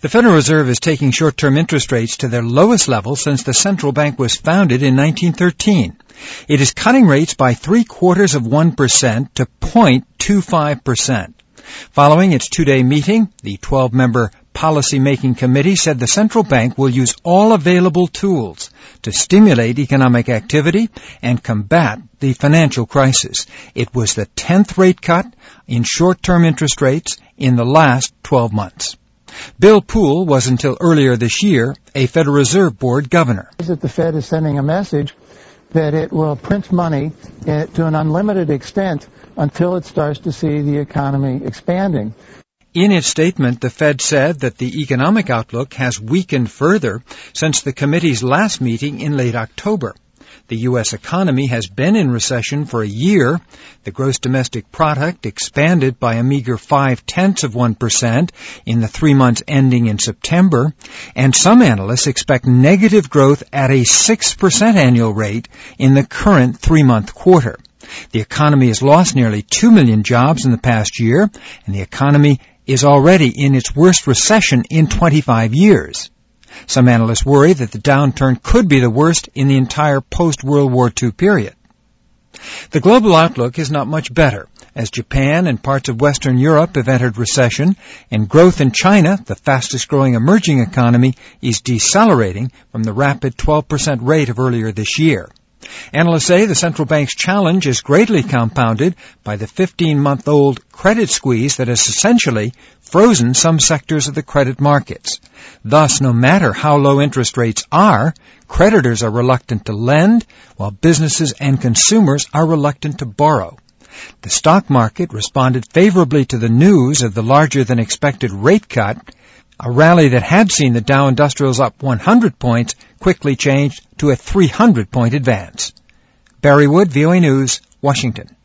The Federal Reserve is taking short-term interest rates to their lowest level since the central bank was founded in 1913. It is cutting rates by 0.75% to 0.25%. Following its two-day meeting, the 12-member Policy-Making Committee said the central bank will use all available tools to stimulate economic activity and combat the financial crisis. It was the 10th rate cut in short-term interest rates in the last 12 months. Bill Poole was until earlier this year a Federal Reserve Board governor. The Fed is sending a message that it will print money to an unlimited extent until it starts to see the economy expanding. In its statement, the Fed said that the economic outlook has weakened further since the committee's last meeting in late October. The U.S. economy has been in recession for a year. The gross domestic product expanded by a meager 0.5% in the 3 months ending in September, and some analysts expect negative growth at a 6% annual rate in the current 3-month quarter. The economy has lost nearly 2 million jobs in the past year, and the economy is already in its worst recession in 25 years. Some analysts worry that the downturn could be the worst in the entire post-World War II period. The global outlook is not much better, as Japan and parts of Western Europe have entered recession, and growth in China, the fastest-growing emerging economy, is decelerating from the rapid 12% rate of earlier this year. Analysts say the central bank's challenge is greatly compounded by the 15-month-old credit squeeze that has essentially frozen some sectors of the credit markets. Thus, no matter how low interest rates are, creditors are reluctant to lend, while businesses and consumers are reluctant to borrow. The stock market responded favorably to the news of the larger-than-expected rate cut. A rally that had seen the Dow Industrials up 100 points quickly changed to a 300-point advance. Barry Wood, VOA News, Washington.